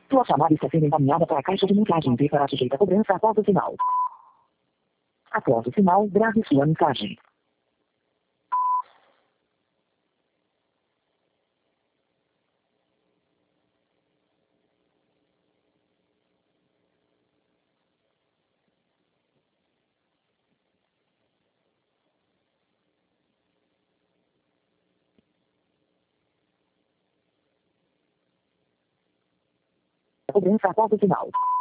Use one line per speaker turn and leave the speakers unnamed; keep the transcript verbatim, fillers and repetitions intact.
Sua chamada está sendo encaminhada para a caixa de mensagem e será sujeita a cobrança após o sinal. Após o sinal, grave sua mensagem. Cobrança após o sinal.